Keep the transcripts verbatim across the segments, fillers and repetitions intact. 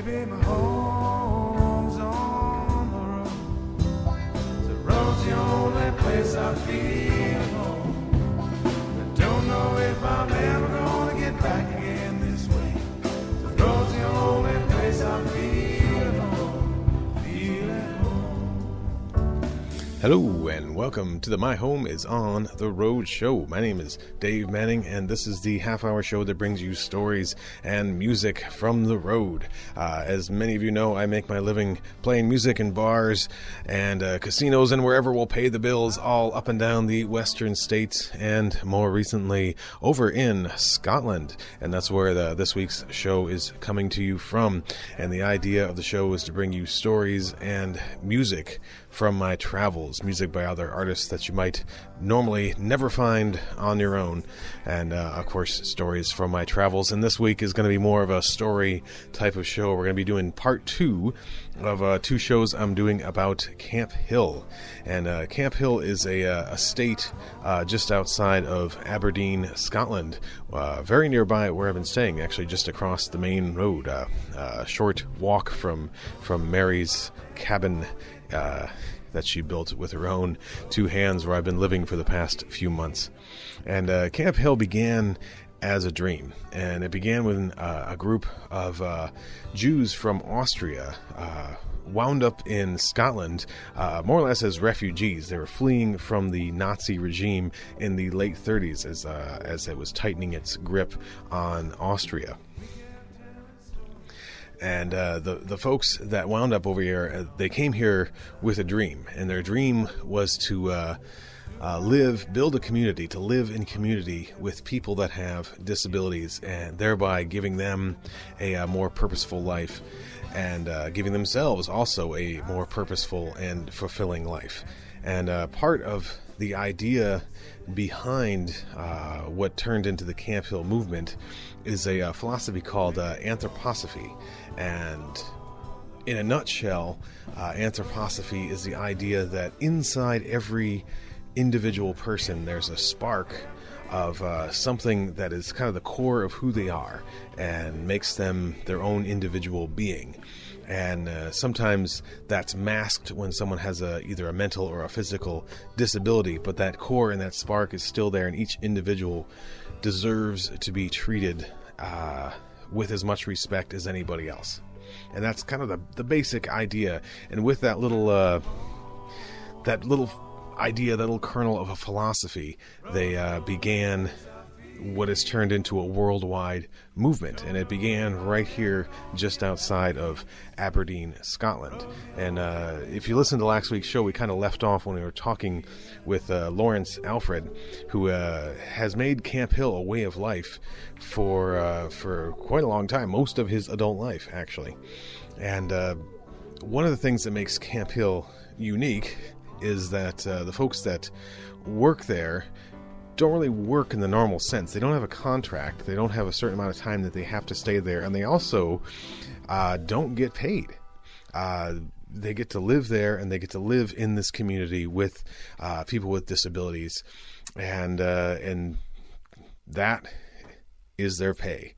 Baby, my home's on the road. The road's the only place I feel home. I don't know if I'm ever gonna get back again this way. The road's the only place I feel home. Feel at home. Hello and welcome to the My Home is on the Road show. My name is Dave Manning, and this is the half-hour show that brings you stories and music from the road. Uh, as many of you know, I make my living playing music in bars and uh, casinos and wherever will pay the bills all up and down the western states, and more recently over in Scotland. And that's where the, this week's show is coming to you from. And the idea of the show is to bring you stories and music from my travels, music by other artists that you might normally never find on your own, and uh, of course stories from my travels. And this week is going to be more of a story type of show. We're going to be doing part two of uh, two shows I'm doing about Camp Hill. And uh, Camp Hill is a, uh, a state uh, just outside of Aberdeen, Scotland, uh, very nearby where I've been staying, actually just across the main road, uh, a short walk from from Mary's cabin Uh, that she built with her own two hands, where I've been living for the past few months. And uh, Camp Hill began as a dream, and it began when uh, a group of uh, Jews from Austria uh, wound up in Scotland, uh, more or less as refugees. They were fleeing from the Nazi regime in the late thirties as uh, as it was tightening its grip on Austria. And uh, the the folks that wound up over here, uh, they came here with a dream, and their dream was to uh, uh, live, build a community, to live in community with people that have disabilities, and thereby giving them a, a more purposeful life, and uh, giving themselves also a more purposeful and fulfilling life. And uh, part of the idea behind uh, what turned into the Camp Hill movement is a uh, philosophy called uh, anthroposophy. And in a nutshell, uh, anthroposophy is the idea that inside every individual person there's a spark of uh, something that is kind of the core of who they are and makes them their own individual being. And uh, sometimes that's masked when someone has a, either a mental or a physical disability, but that core and that spark is still there, and each individual deserves to be treated uh, with as much respect as anybody else. And that's kind of the, the basic idea. And with that little uh, that little idea, that little kernel of a philosophy, they uh, began what has turned into a worldwide movement. And it began right here just outside of Aberdeen, Scotland. And uh, if you listen to last week's show, we kind of left off when we were talking with uh, Lawrence Alfred, who uh, has made Camp Hill a way of life for uh, for quite a long time, most of his adult life, actually. And uh, one of the things that makes Camp Hill unique is that uh, the folks that work there don't really work in the normal sense. They don't have a contract. They don't have a certain amount of time that they have to stay there. And they also uh, don't get paid. Uh, they get to live there, and they get to live in this community with uh, people with disabilities. And, uh, and that is their pay.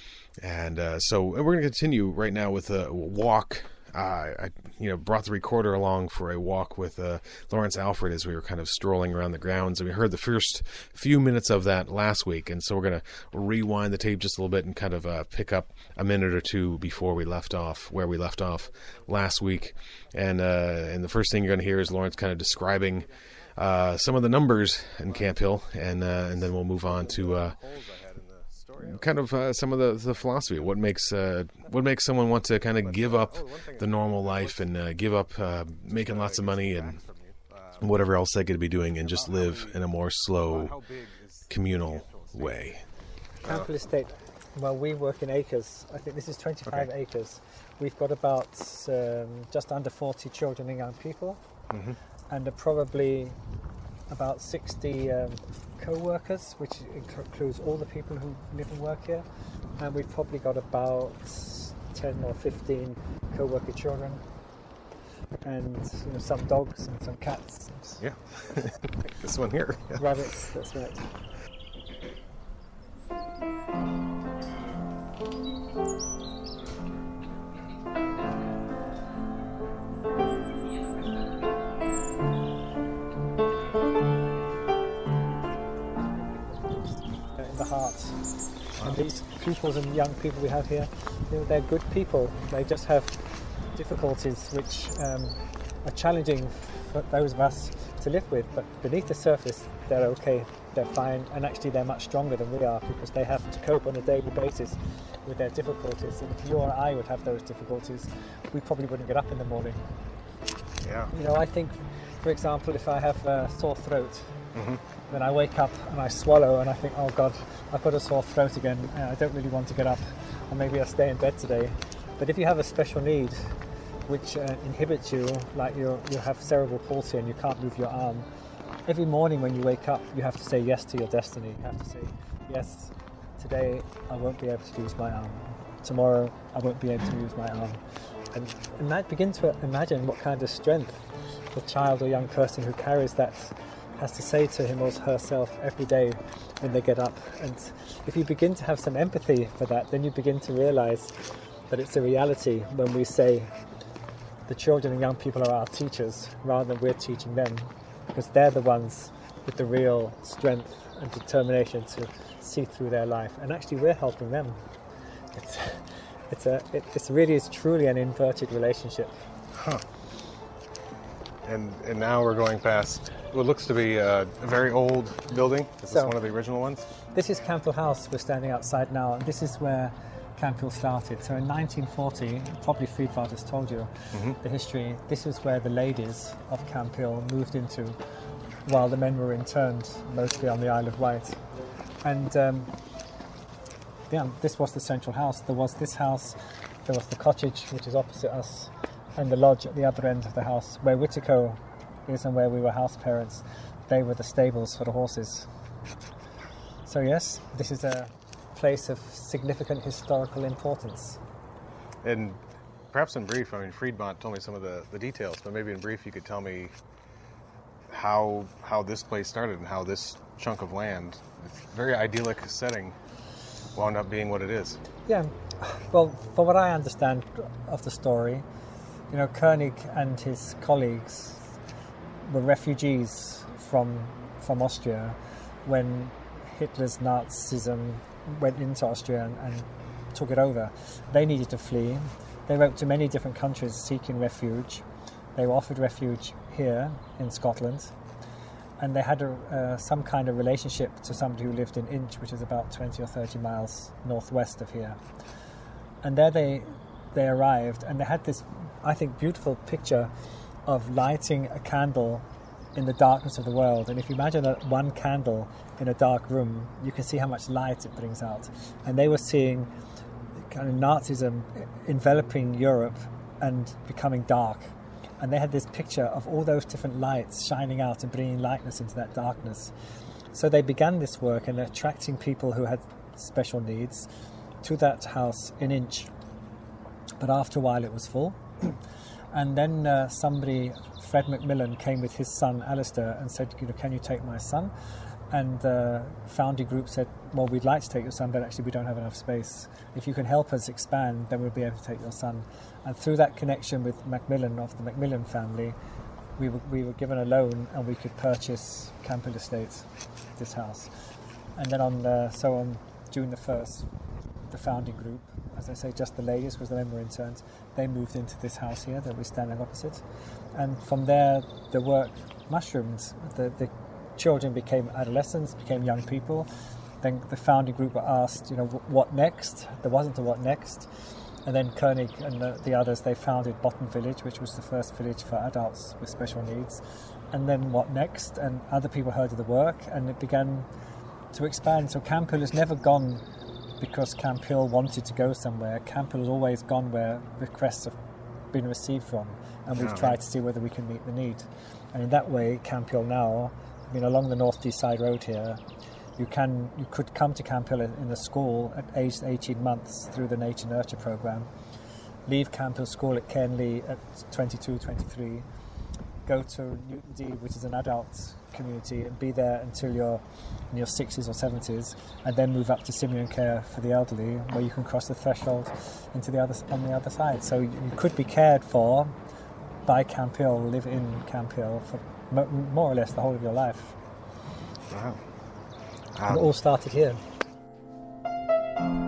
And uh, so we're going to continue right now with a walk. Uh, I, you know, brought the recorder along for a walk with uh, Lawrence Alfred as we were kind of strolling around the grounds, and we heard the first few minutes of that last week. And so we're going to rewind the tape just a little bit and kind of uh, pick up a minute or two before we left off, where we left off last week. And uh, and the first thing you're going to hear is Lawrence kind of describing uh, some of the numbers in Camp Hill, and uh, and then we'll move on to Uh, kind of uh, some of the, the philosophy, what makes uh, what makes someone want to kind of give up the normal life and uh, give up uh, making lots of money and whatever else they could be doing, and just live in a more slow, communal way. Camp Hill Estate, well, we work in acres. I think this is twenty-five okay. acres. We've got about um, just under forty children and young people, mm-hmm. and uh, probably about sixty um, co-workers, which includes all the people who live and work here. And we've probably got about ten or fifteen co-worker children, and you know, some dogs and some cats. Yeah, this one here. Yeah. Rabbits, that's right. these pupils and young people we have here, you know, they're good people. They just have difficulties which um, are challenging for those of us to live with, but beneath the surface they're okay, they're fine, and actually they're much stronger than we are because they have to cope on a daily basis with their difficulties. And if you or I would have those difficulties, we probably wouldn't get up in the morning. Yeah. You know, I think, for example, if I have a sore throat, mm-hmm. then I wake up and I swallow and I think, oh God, I've got a sore throat again, and I don't really want to get up, or maybe I'll stay in bed today. But if you have a special need which uh, inhibits you, like you you have cerebral palsy and you can't move your arm, every morning when you wake up, you have to say yes to your destiny. You have to say, yes, today I won't be able to use my arm. Tomorrow I won't be able to use my arm. And, and that begin to imagine what kind of strength the child or young person who carries that has to say to him or herself every day when they get up. And if you begin to have some empathy for that, then you begin to realize that it's a reality when we say the children and young people are our teachers rather than we're teaching them, because they're the ones with the real strength and determination to see through their life, and actually we're helping them. It's it's a it it's really is truly an inverted relationship. Huh. And and now we're going past what looks to be a, a very old building. Is So- this one of the original ones? This is Camp Hill House we're standing outside now, and this is where Camp Hill started. So in nineteen forty, probably Friedwald has told you the history, this was where the ladies of Camp Hill moved into while the men were interned mostly on the Isle of Wight. And um, yeah, this was the central house. There was this house, there was the cottage which is opposite us, and the lodge at the other end of the house where Whittico is and where we were house parents. They were the stables for the horses. So yes, this is a place of significant historical importance. And perhaps in brief, I mean, Friedmont told me some of the, the details, but maybe in brief you could tell me how how this place started and how this chunk of land, this very idyllic setting, wound up being what it is. Yeah, well, from what I understand of the story, you know, Koenig and his colleagues were refugees from from Austria when Hitler's Nazism went into Austria and, and took it over. They needed to flee. They went to many different countries seeking refuge. They were offered refuge here in Scotland, and they had a, uh, some kind of relationship to somebody who lived in Inch, which is about twenty or thirty miles northwest of here. And there they they arrived, and they had this, I think, beautiful picture of lighting a candle in the darkness of the world. And if you imagine that one candle in a dark room, you can see how much light it brings out. And they were seeing kind of Nazism enveloping Europe and becoming dark. And they had this picture of all those different lights shining out and bringing lightness into that darkness. So they began this work and attracting people who had special needs to that house in Inch. But after a while it was full. And then uh, somebody, Fred Macmillan, came with his son Alistair and said, you know, can you take my son? And the uh, founding group said, well, we'd like to take your son, but actually we don't have enough space. If you can help us expand, then we'll be able to take your son. And through that connection with Macmillan, of the Macmillan family, we were, we were given a loan and we could purchase Camp Hill Estates, this house. And then on, uh, so on June the first, the founding group, as I say, just the ladies, because the men were interns, they moved into this house here that we're standing opposite. And from there, the work mushroomed. The, the children became adolescents, became young people. Then the founding group were asked, you know, what next? There wasn't a what next. And then Koenig and the, the others, they founded Bottom Village, which was the first village for adults with special needs. And then what next? And other people heard of the work, and it began to expand. So Camp Hill has never gone because Camp Hill wanted to go somewhere. Camp Hill has always gone where requests have been received from, and we've Oh, tried right. to see whether we can meet the need. And in that way, Camp Hill now, I mean, along the North Deeside Road here, you can you could come to Camp Hill in, in the school at age eighteen months through the Nature Nurture program, leave Camp Hill School at Kenley at twenty-two, twenty-three, go to Newton Dee, which is an adult community, and be there until you're in your sixties or seventies, and then move up to Simeon Care for the elderly, where you can cross the threshold into the other on the other side. So you, you could be cared for by Camp Hill, live in Camp Hill for mo- more or less the whole of your life. Wow. And it all started here.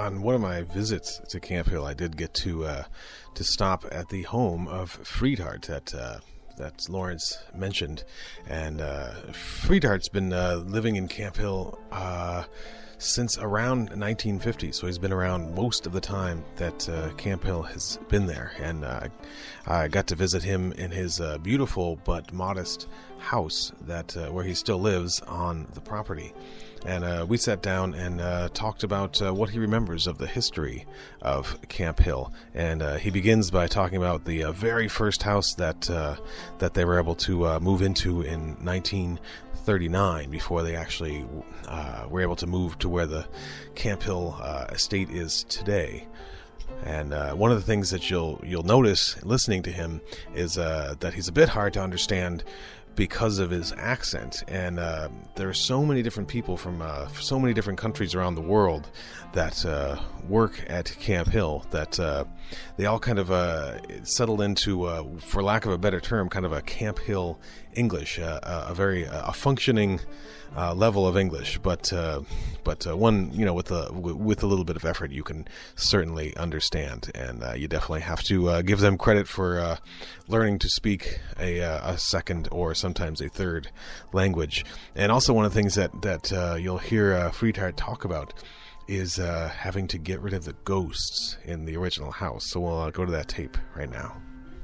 on one of my visits to Camp Hill, I did get to uh, to stop at the home of Friedhart that uh, that Lawrence mentioned, and uh, Friedhart's been uh, living in Camp Hill uh, since around nineteen fifty, so he's been around most of the time that uh, Camp Hill has been there, and uh, I got to visit him in his uh, beautiful but modest house that uh, where he still lives on the property. And uh, we sat down and uh, talked about uh, what he remembers of the history of Camp Hill. And uh, he begins by talking about the uh, very first house that uh, that they were able to uh, move into in nineteen thirty-nine, before they actually uh, were able to move to where the Camp Hill uh, estate is today. And uh, one of the things that you'll you'll notice listening to him is uh, that he's a bit hard to understand because of his accent, and uh, there are so many different people from uh, so many different countries around the world that uh, work at Camp Hill, that uh, they all kind of uh, settled into, uh, for lack of a better term, kind of a Camp Hill English, uh, a very uh, a functioning uh, level of English, but uh, but uh, one, you know, with a with a little bit of effort, you can certainly understand, and uh, you definitely have to uh, give them credit for uh, learning to speak a, a second or sometimes a third language. And also, one of the things that that uh, you'll hear uh, Friedhart talk about is uh, having to get rid of the ghosts in the original house. So we'll uh, go to that tape right now.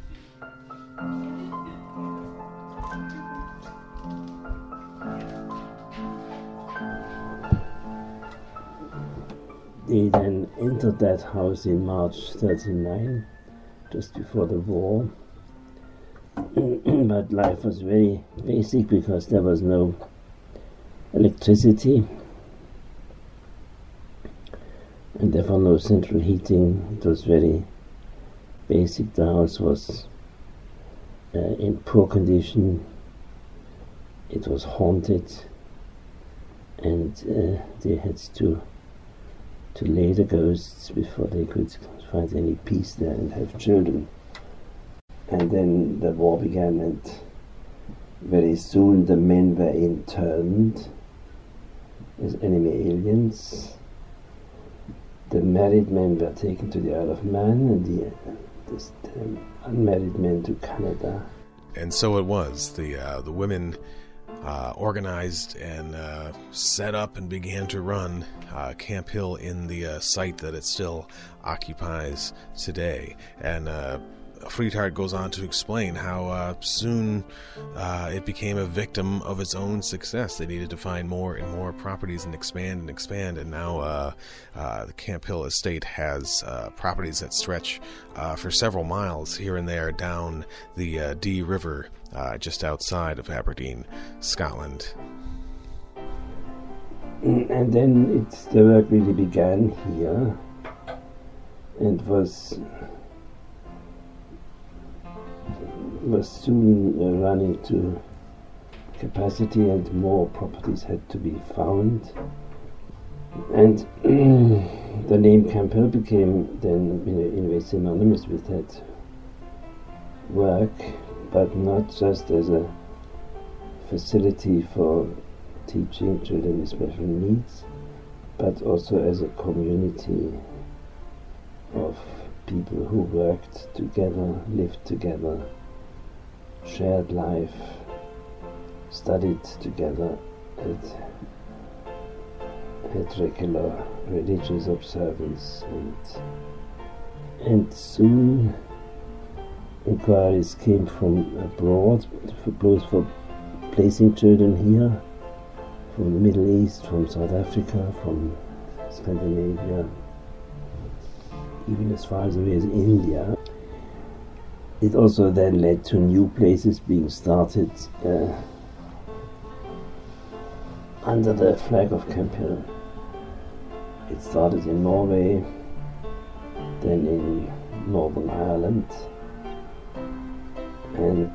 They then entered that house in March thirty-nine, just before the war. But life was very basic because there was no electricity and therefore no central heating. It was very basic. The house was uh, in poor condition. It was haunted, and uh, they had to to lay the ghosts before they could find any peace there and have children. And then the war began, and very soon the men were interned as enemy aliens. The married men were taken to the Isle of Man, and the, the, the unmarried men to Canada. And so it was. The uh, the women uh, organized and uh, set up and began to run uh, Camp Hill in the uh, site that it still occupies today. And uh, Friedhart goes on to explain how uh, soon uh, it became a victim of its own success. They needed to find more and more properties and expand and expand, and now uh, uh, the Camp Hill estate has uh, properties that stretch uh, for several miles here and there down the uh, Dee River uh, just outside of Aberdeen, Scotland. And then it's, the work really began here and was was soon uh, running to capacity, and more properties had to be found. And the name Camp Hill became then, you know, in a way synonymous with that work, but not just as a facility for teaching children with special needs, but also as a community of people who worked together, lived together, shared life, studied together at, at regular religious observance, and, and soon inquiries came from abroad, for, both for placing children here, from the Middle East, from South Africa, from Scandinavia, even as far as away as India. It also then led to new places being started uh, under the flag of Camp Hill. It started in Norway, then in Northern Ireland, and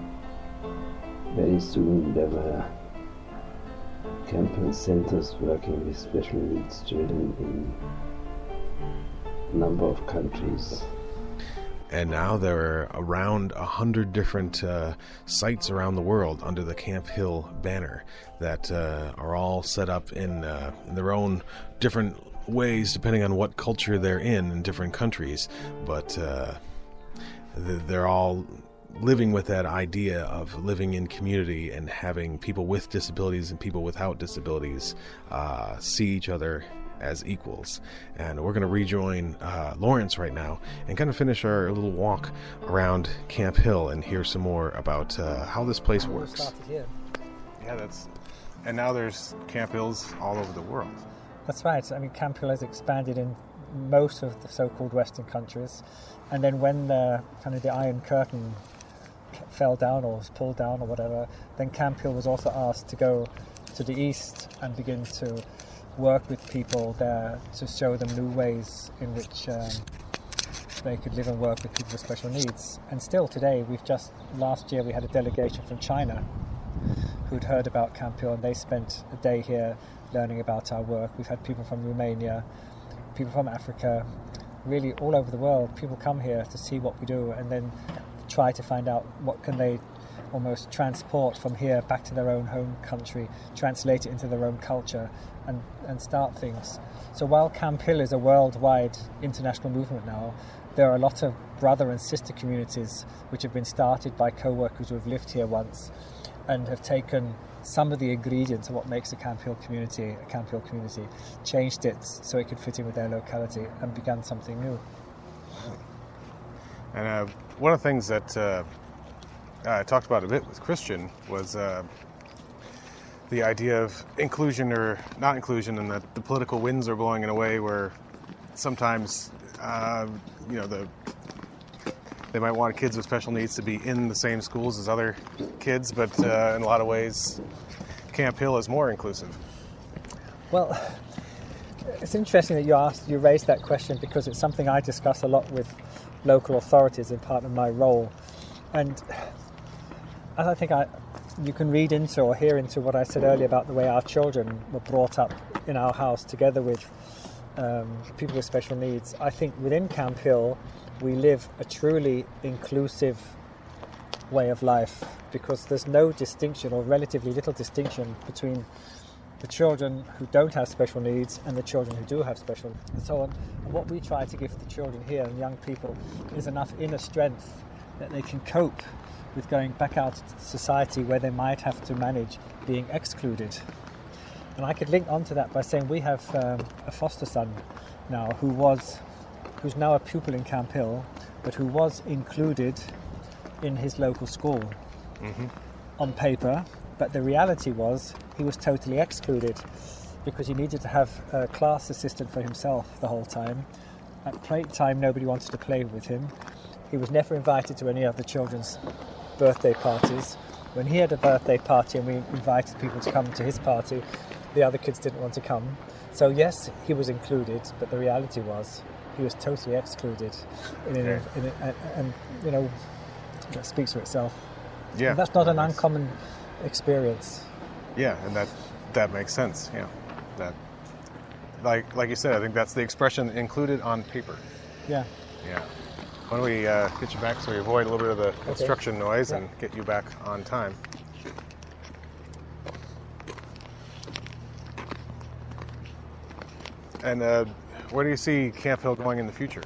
very soon there were Camp Hill centers working with special needs children in a number of countries. And now there are around a hundred different uh, sites around the world under the Camp Hill banner that uh, are all set up in, uh, in their own different ways depending on what culture they're in in different countries, but uh, they're all living with that idea of living in community and having people with disabilities and people without disabilities uh, see each other as equals. And we're going to rejoin uh, Lawrence right now and kind of finish our little walk around Camp Hill and hear some more about uh, how this place works. Started here. Yeah, that's, and now there's Camp Hills all over the world. That's right. I mean, Camp Hill has expanded in most of the so-called Western countries, and then when the kind of the Iron Curtain fell down or was pulled down or whatever, then Camp Hill was also asked to go to the east and begin to work with people there to show them new ways in which um, they could live and work with people with special needs. And still today, we've just, last year we had a delegation from China who'd heard about Camp Hill, and they spent a day here learning about our work. We've had people from Romania, people from Africa, really all over the world. People come here to see what we do and then try to find out what can they almost transport from here back to their own home country, translate it into their own culture, and, and start things. So while Camp Hill is a worldwide international movement now, there are a lot of brother and sister communities which have been started by co-workers who have lived here once and have taken some of the ingredients of what makes a Camp Hill community a Camp Hill community, changed it so it could fit in with their locality, and began something new. And uh, one of the things that uh, I talked about a bit with Christian was uh, the idea of inclusion or not inclusion, and that the political winds are blowing in a way where sometimes, uh, you know, the they might want kids with special needs to be in the same schools as other kids, but uh, in a lot of ways, Camp Hill is more inclusive. Well, it's interesting that you asked, you raised that question, because it's something I discuss a lot with local authorities in part of my role. And as I think I, you can read into or hear into what I said earlier about the way our children were brought up in our house together with um, people with special needs, I think within Camp Hill we live a truly inclusive way of life, because there's no distinction, or relatively little distinction, between the children who don't have special needs and the children who do have special needs and so on. And what we try to give the children here and young people is enough inner strength that they can cope with going back out to society where they might have to manage being excluded. And I could link onto that by saying we have um, a foster son now who was, who's now a pupil in Camp Hill, but who was included in his local school mm-hmm. on paper. But the reality was he was totally excluded because he needed to have a class assistant for himself the whole time. At playtime, nobody wanted to play with him. He was never invited to any of the children's birthday parties. When he had a birthday party and we invited people to come to his party, the other kids didn't want to come. So yes, he was included, but the reality was he was totally excluded. In okay. a, in a, and, and, you know, that speaks for itself. Yeah, and that's not an nice. uncommon experience. Yeah, and that that makes sense. Yeah, that like like you said, I think that's the expression, included on paper. Yeah. Yeah. Why don't we uh, get you back so we avoid a little bit of the okay. construction noise yeah. and get you back on time. And uh, where do you see Camp Hill going in the future?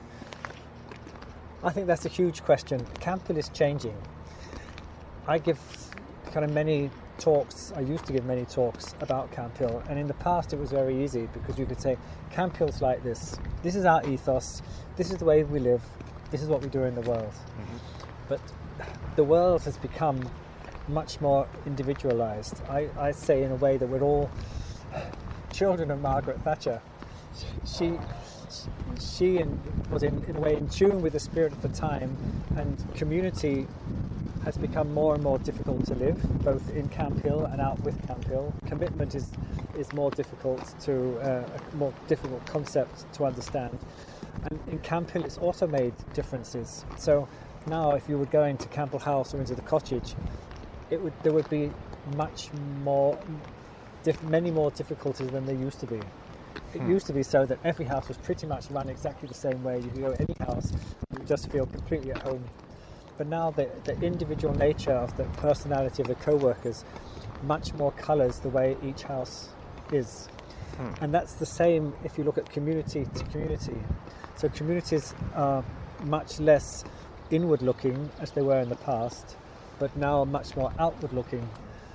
I think that's a huge question. Camp Hill is changing. I give kind of many talks, I used to give many talks about Camp Hill, and in the past it was very easy because you could say, Camp Hill's like this, this is our ethos, this is the way we live, this is what we do in the world. Mm-hmm. But the world has become much more individualized. I, I say in a way that we're all children of Margaret Thatcher. She she in, was in, in a way in tune with the spirit of the time, and community has become more and more difficult to live, both in Camp Hill and out with Camp Hill. Commitment is is more difficult to uh, a more difficult concept to understand. And in Camp Hill, it's also made differences. So now, if you were going to Campbell House or into the cottage, it would there would be much more, diff, many more difficulties than there used to be. It hmm. used to be so that every house was pretty much run exactly the same way. You could go to any house, you would just feel completely at home. But now the, the individual nature of the personality of the co-workers much more colours the way each house is. Hmm. And that's the same if you look at community to community. So communities are much less inward looking as they were in the past, but now much more outward looking,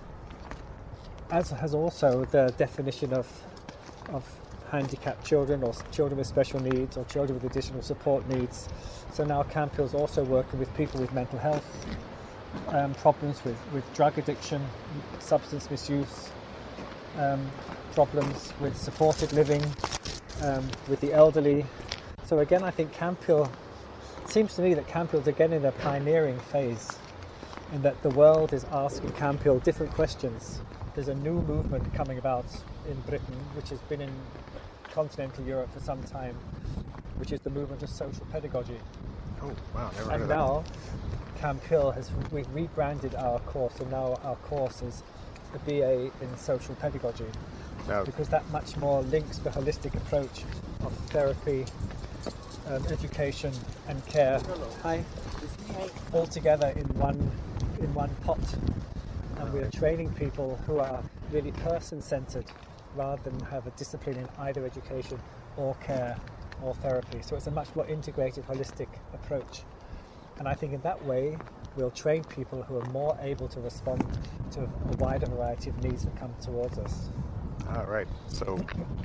as has also the definition of of handicapped children or children with special needs or children with additional support needs. So now Camp Hill's also working with people with mental health um, problems, with, with drug addiction, substance misuse, um, problems with supported living, um, with the elderly. So again, I think Camp Hill, it seems to me that Camp Hill's again in a pioneering phase, in that the world is asking Camp Hill different questions. There's a new movement coming about in Britain, which has been in continental Europe for some time, which is the movement of social pedagogy. Oh, wow, never heard and of now, Camp Hill has we've rebranded our course, and now our course is a B A in social pedagogy, oh. because that much more links the holistic approach of therapy, um, education, and care. Hi. All together in one in one pot, and we are training people who are really person-centered, rather than have a discipline in either education or care or therapy. So it's a much more integrated, holistic approach. And I think in that way, we'll train people who are more able to respond to a wider variety of needs that come towards us. All right. So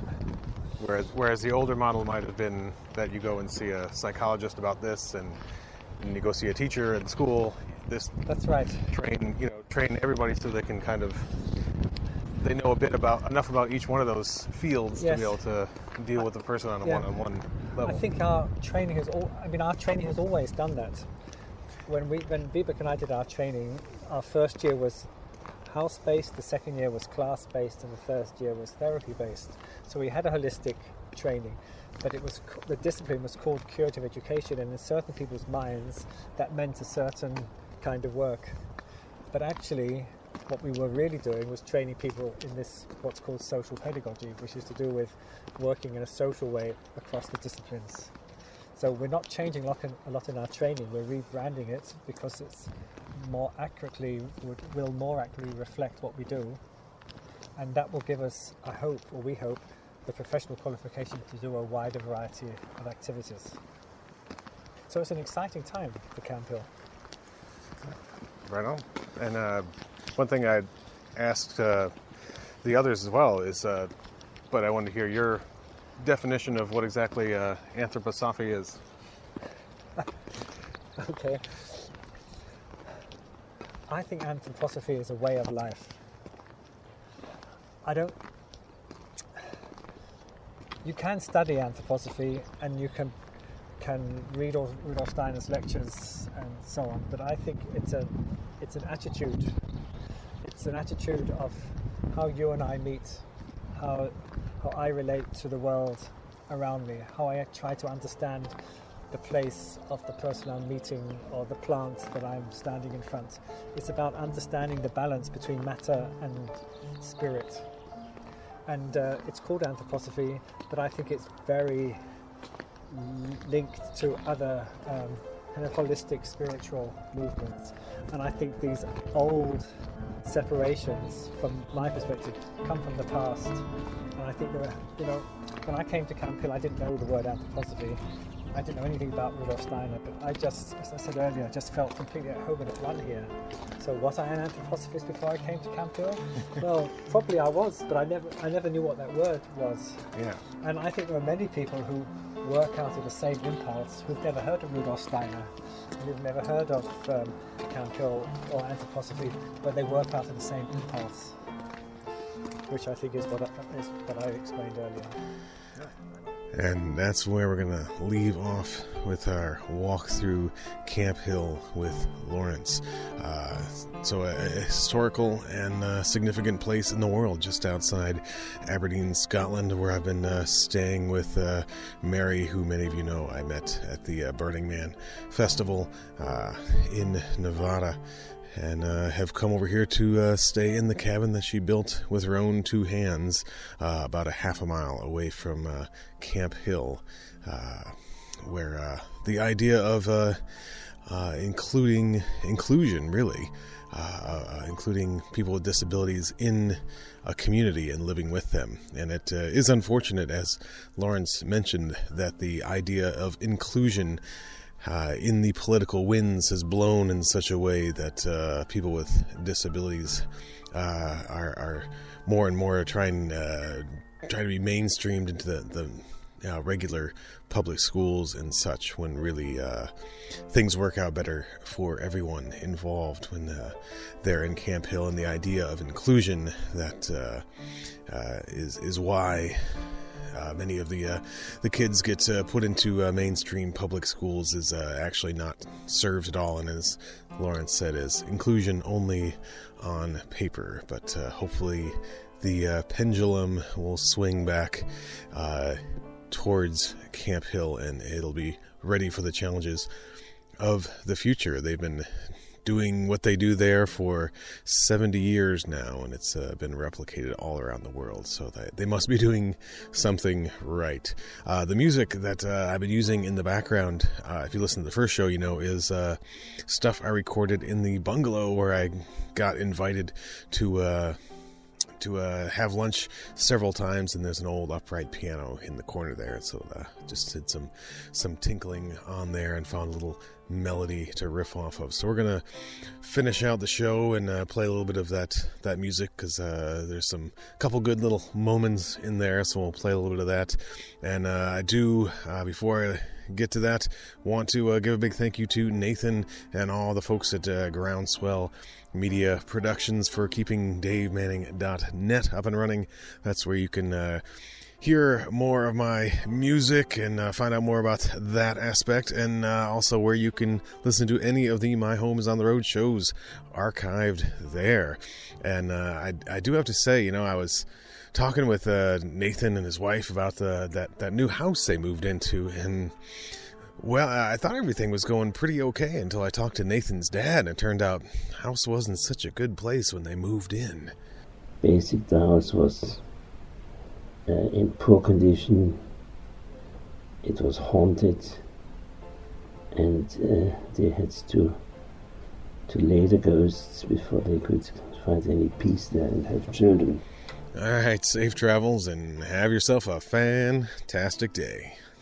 whereas, whereas the older model might have been that you go and see a psychologist about this, and, and you go see a teacher at school, this That's right. train, you know, train everybody so they can kind of, they know a bit about, enough about each one of those fields Yes. to be able to deal with the person on a Yeah. one-on-one level. I think our training has all, I mean, our training has always done that. When we, when Vibeke and I did our training, our first year was house-based, the second year was class-based, and the first year was therapy-based. So we had a holistic training, but it was, the discipline was called curative education, and in certain people's minds, that meant a certain kind of work. But actually, what we were really doing was training people in this, what's called social pedagogy, which is to do with working in a social way across the disciplines. So we're not changing a lot in, a lot in our training, we're rebranding it because it's more accurately, would, will more accurately reflect what we do. And that will give us, I hope, or we hope, the professional qualification to do a wider variety of activities. So it's an exciting time for Camp Hill. Right on. And uh, one thing I asked uh, the others as well is, uh, but I wanted to hear your definition of what exactly uh, anthroposophy is. Okay. I think anthroposophy is a way of life. I don't... You can study anthroposophy and you can can read all Rudolf Steiner's lectures and so on, but I think it's a it's an attitude. It's an attitude of how you and I meet, how how I relate to the world around me, how I try to understand the place of the person I'm meeting or the plant that I'm standing in front. It's about understanding the balance between matter and spirit. And uh, it's called anthroposophy, but I think it's very linked to other um, kind of holistic spiritual movements. And I think these old separations, from my perspective, come from the past. And I think, there were, you know, when I came to Camp Hill, I didn't know the word anthroposophy. I didn't know anything about Rudolf Steiner, but I just, as I said earlier, I just felt completely at home and at one here. So was I an anthroposophist before I came to Camp Hill? Well, probably I was, but I never, I never knew what that word was. Yeah. And I think there are many people who work out of the same impulse who've never heard of Rudolf Steiner, who've never heard of um, Camp Hill or anthroposophy, but they work out of the same impulse, which I think is what I, is what I explained earlier. And that's where we're going to leave off with our walk through Camp Hill with Lawrence. Uh, so a, a historical and uh, significant place in the world just outside Aberdeen, Scotland, where I've been uh, staying with uh, Mary, who many of you know I met at the uh, Burning Man Festival uh, in Nevada. And uh, have come over here to uh, stay in the cabin that she built with her own two hands, uh, about a half a mile away from uh, Camp Hill, uh, where uh, the idea of uh, uh, including inclusion, really, uh, uh, including people with disabilities in a community and living with them. And it uh, is unfortunate, as Lawrence mentioned, that the idea of inclusion uh, in the political winds has blown in such a way that uh, people with disabilities uh, are, are more and more trying, uh, trying to be mainstreamed into the, the Uh, regular public schools and such, when really uh, things work out better for everyone involved when uh, they're in Camp Hill. And the idea of inclusion that uh, uh, is is why uh, many of the uh, the kids get uh, put into uh, mainstream public schools is uh, actually not served at all. And as Lawrence said, is inclusion only on paper. But uh, hopefully the uh, pendulum will swing back uh, towards Camp Hill, and it'll be ready for the challenges of the future. They've been doing what they do there for seventy years now, and it's uh, been replicated all around the world, so that they must be doing something right. Uh, the music that uh, I've been using in the background, uh, if you listen to the first show, you know, is uh, stuff I recorded in the bungalow where I got invited to uh, to uh, have lunch several times, and there's an old upright piano in the corner there, so uh, just did some some tinkling on there and found a little melody to riff off of. So we're gonna finish out the show and uh, play a little bit of that that music, because uh, there's some couple good little moments in there, so we'll play a little bit of that. And uh, I do uh, before I get to that, want to uh, give a big thank you to Nathan and all the folks at uh, Groundswell Media Productions for keeping Dave Manning dot net up and running. That's where you can uh, hear more of my music and uh, find out more about that aspect, and uh, also where you can listen to any of the My Home is on the Road shows archived there. And uh, I, I do have to say, you know, I was talking with uh, Nathan and his wife about the, that, that new house they moved into, and well, I thought everything was going pretty okay until I talked to Nathan's dad, and it turned out the house wasn't such a good place when they moved in. Basic, the house was uh, in poor condition. It was haunted, and uh, they had to to lay the ghosts before they could find any peace there and have children. All right, safe travels and have yourself a fantastic day.